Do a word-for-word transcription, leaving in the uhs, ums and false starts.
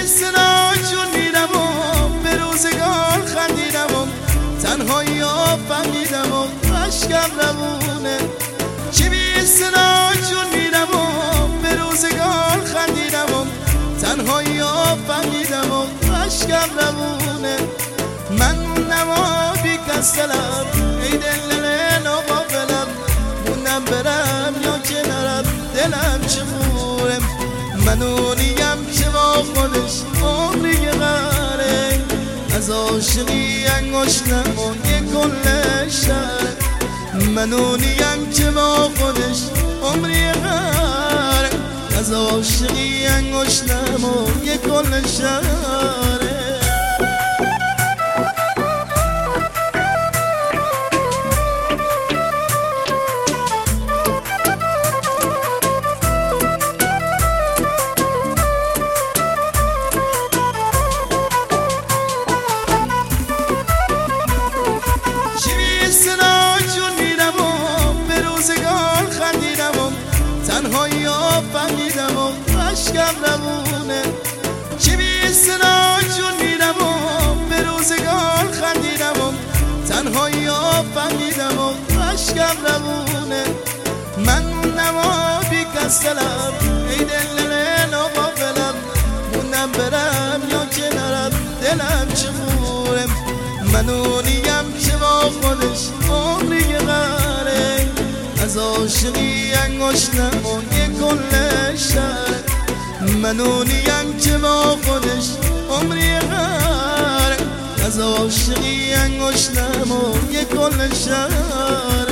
سنا جون میرم و به روزگار خندیدم و تنهایی ها فهمیدم و عشقم روونه. چی بی سنا جون میرم و به روزگار خندیدم و تنهایی ها فهمیدم و عشقم روونه. من نما بی کس دلم ای دل و غافلم، موندم برم یا که نرم دلم چموره. من اونیم که با خودش عمری قره، از عاشقی انگوش نمون یه کل شهر. من اونیم که با خودش عمری قره، از عاشقی انگوش نمون یه کل شهر. تنهایی ها فهمیدم و عشقم روونه. چی بی سنا جون میرم و به روزگار خندیدم و تنهایی ها فهمیدم و عشقم روونه. من نما بی کس دلم ای دل و غافلم، موندم برم یا که نرم دلم چموره. من اونیم که با خودش عمری قره، از عاشقی انگوش نمون یه کل شهر. من اونیم که با خودش عمری قره، از عاشقی انگوش نمون یه کل شهر.